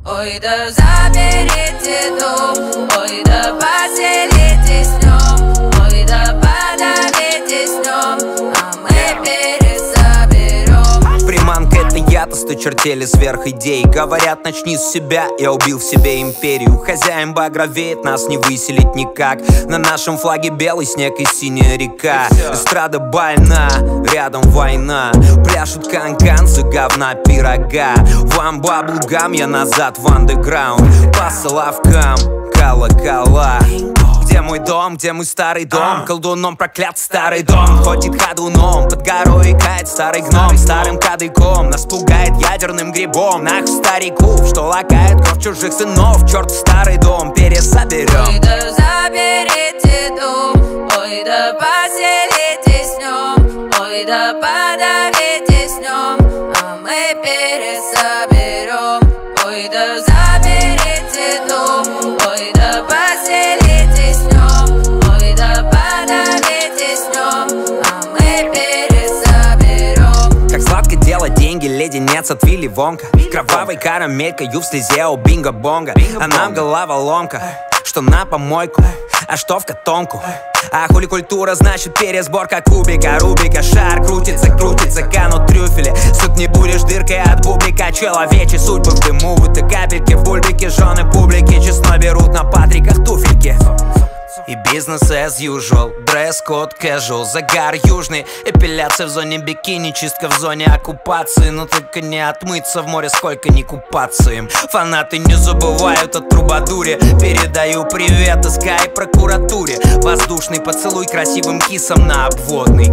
Ой, да заберите дом, ой, да поселитесь в нем, ой, да подавитесь в нем, а мы пересоберем. Приманка — это я-то, 100 чертели сверх идей. Говорят, начни с себя, я убил в себе империю. Хозяин багровеет, нас не выселить никак. На нашем флаге белый снег и синяя река. Эстрада больна, рядом война. Пляшут канканцы, говна пирога. Вам баблгам, я назад в андеграунд. По соловкам, колокола. Где мой дом, где мой старый дом? Колдуном проклят старый дом. Ходит ходуном, под горой икает старый гном. Старым кадыком нас пугает ядерным грибом. Нах стариков, что лакает кровь чужих сынов. Черт в старый дом, пересоберем. Ой, да заберите дом, ой, да поселитесь в нем, ой, да подавитесь в нем, а мы пересоберем. Ой, да заберите дом, ой, да поселитесь в нем, ой, да подавитесь в нем, а мы пересоберем. Как сладко делать деньги, леденец от Вилли Вонка. Кровавой карамелькою в слезе у бинго-бонга. А нам головоломка, что на помойку, а что в котомку. А хули культура, значит пересборка кубика. Рубика, шар крутится, крутится, канут трюфели. Суд не будешь дыркой от бублика. Человечьи судьбы в дыму, будто капельки в бульбике. Жены публики честно берут на патриках туфельки. И бизнес as usual, дресс-код casual, загар южный, эпиляция в зоне бикини, чистка в зоне оккупации. Но только не отмыться в море, сколько не купаться им. Фанаты не забывают о трубадуре. Передаю привет СК и прокуратуре. Воздушный поцелуй красивым кисом на обводный.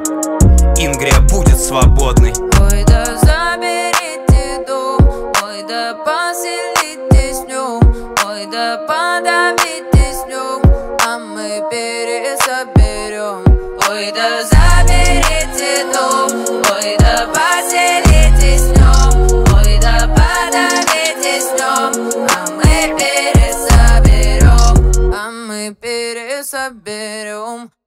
Ингрия будет свободной. Ой, да заберите дом, ой, да поселитесь в нем, ой, да подавитесь в нем, а мы пересоберем. Ой, да заберите дом, ой, да поселитесь в нем, ой, да подавитесь в нем, а мы пересоберем, а мы пересоберем.